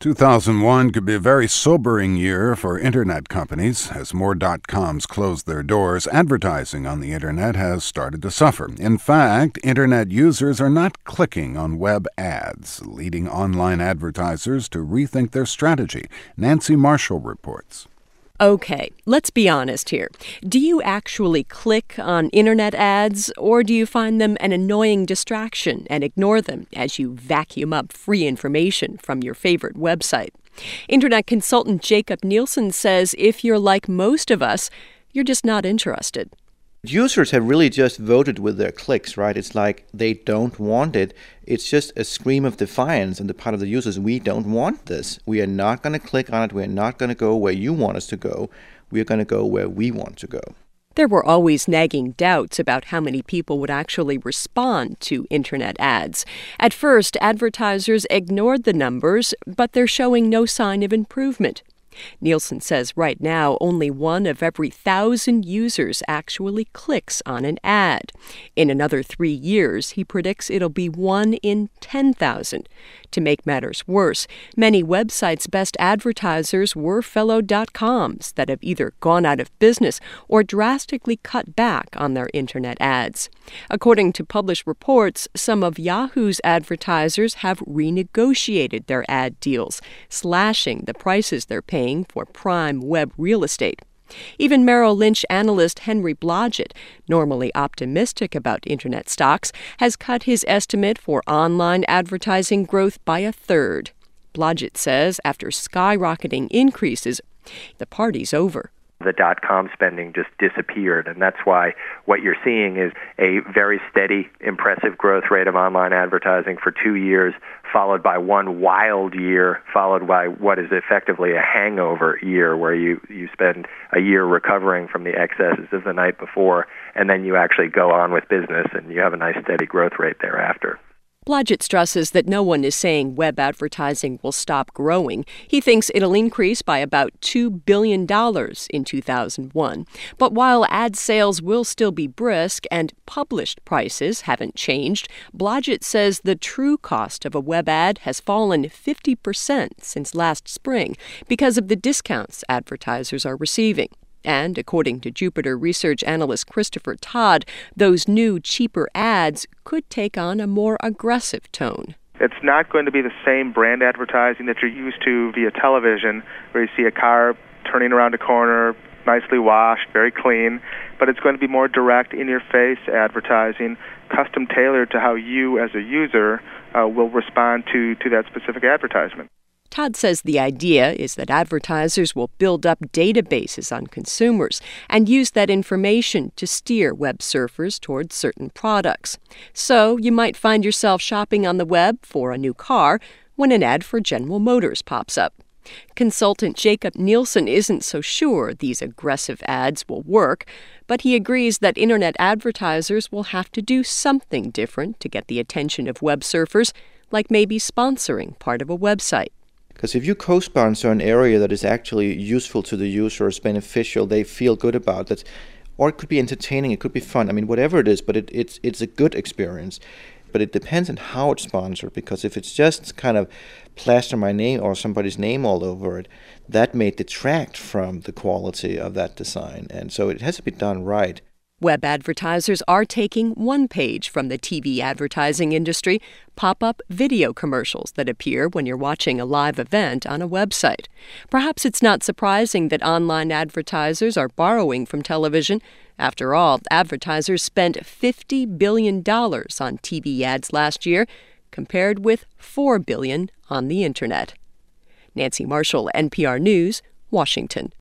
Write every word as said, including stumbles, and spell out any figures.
two thousand one could be a very sobering year for internet companies. As more dot-coms close their doors, advertising on the internet has started to suffer. In fact, internet users are not clicking on web ads, leading online advertisers to rethink their strategy. Nancy Marshall reports. Okay, let's be honest here. Do you actually click on internet ads, or do you find them an annoying distraction and ignore them as you vacuum up free information from your favorite website? Internet consultant Jacob Nielsen says if you're like most of us, you're just not interested. Users have really just voted with their clicks, right? It's like they don't want it. It's just a scream of defiance on the part of the users. We don't want this. We are not going to click on it. We're not going to go where you want us to go. We are going to go where we want to go. There were always nagging doubts about how many people would actually respond to internet ads. At first, advertisers ignored the numbers, but they're showing no sign of improvement. Nielsen says right now only one of every thousand users actually clicks on an ad. In another three years, he predicts it'll be one in ten thousand. To make matters worse, many websites' best advertisers were fellow dot-coms that have either gone out of business or drastically cut back on their internet ads. According to published reports, some of Yahoo's advertisers have renegotiated their ad deals, slashing the prices they're paying for prime web real estate. Even Merrill Lynch analyst Henry Blodgett, normally optimistic about internet stocks, has cut his estimate for online advertising growth by a third. Blodgett says after skyrocketing increases, the party's over. The dot-com spending just disappeared, and that's why what you're seeing is a very steady, impressive growth rate of online advertising for two years, followed by one wild year, followed by what is effectively a hangover year where you, you spend a year recovering from the excesses of the night before, and then you actually go on with business, and you have a nice steady growth rate thereafter. Blodgett stresses that no one is saying web advertising will stop growing. He thinks it'll increase by about two billion dollars in two thousand one. But while ad sales will still be brisk and published prices haven't changed, Blodgett says the true cost of a web ad has fallen fifty percent since last spring because of the discounts advertisers are receiving. And according to Jupiter research analyst Christopher Todd, those new, cheaper ads could take on a more aggressive tone. It's not going to be the same brand advertising that you're used to via television, where you see a car turning around a corner, nicely washed, very clean, but it's going to be more direct, in-your-face advertising, custom tailored to how you as a user uh, will respond to, to that specific advertisement. Todd says the idea is that advertisers will build up databases on consumers and use that information to steer web surfers towards certain products. So you might find yourself shopping on the web for a new car when an ad for General Motors pops up. Consultant Jacob Nielsen isn't so sure these aggressive ads will work, but he agrees that internet advertisers will have to do something different to get the attention of web surfers, like maybe sponsoring part of a website. Because if you co-sponsor an area that is actually useful to the user, is beneficial, they feel good about it, or it could be entertaining, it could be fun, I mean, whatever it is, but it, it's it's a good experience. But it depends on how it's sponsored, because if it's just kind of plaster my name or somebody's name all over it, that may detract from the quality of that design. And so it has to be done right. Web advertisers are taking one page from the T V advertising industry, pop-up video commercials that appear when you're watching a live event on a website. Perhaps it's not surprising that online advertisers are borrowing from television. After all, advertisers spent fifty billion dollars on T V ads last year, compared with four billion dollars on the internet. Nancy Marshall, N P R News, Washington.